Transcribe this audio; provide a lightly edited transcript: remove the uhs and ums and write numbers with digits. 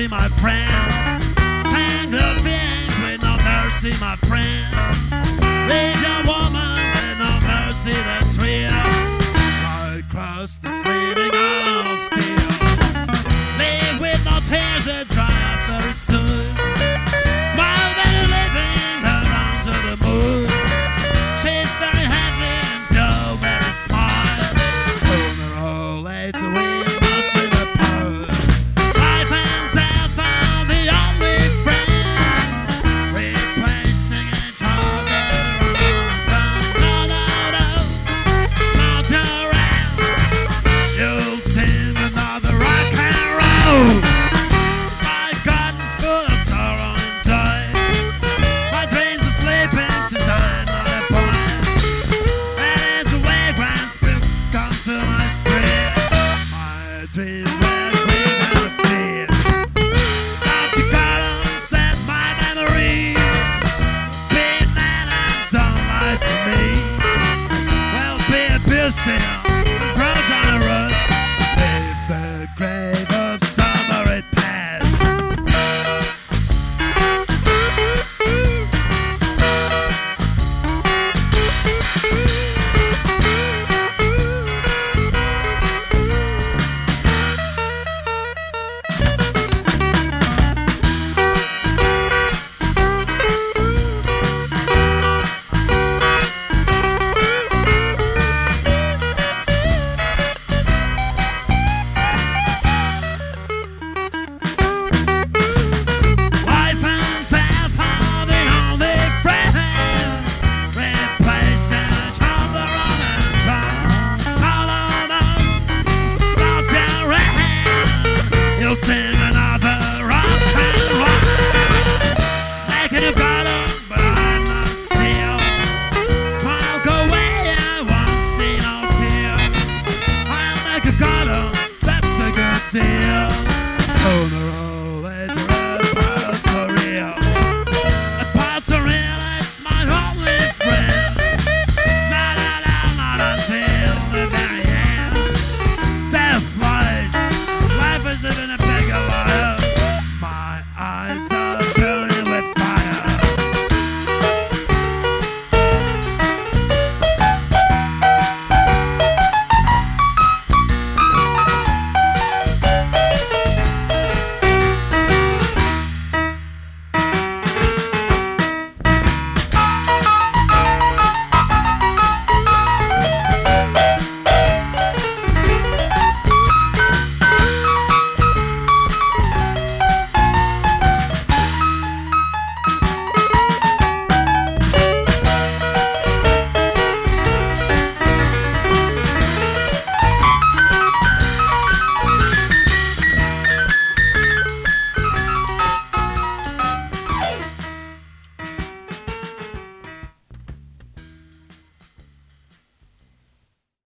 mercy, my friend. Tangled things with no mercy, my friend. Leave your woman with no mercy, that's real. Right across the sweeping on steel. Leave with no tears that dry up very soon. Smile when you're living her onto the moon. She's very heavy and you're very smart. Sooner or later we must live apart. Life and death are the only friend, replacing each other. No, no, no, it's not your end. You'll sing another rock and roll. My garden's full of sorrow and joy. My dreams are sleeping since I'm not a boy. And as the wavelengths come to my street, my dreams were green and fear. Start to garden, set my memory. Being man and don't lie to me. Well, be a bill still, and throw down a rust. Leave the grave of summer it passed. Life and death are the only friend, replacing each other on and on. No, no, no, it's not your end. You'll sing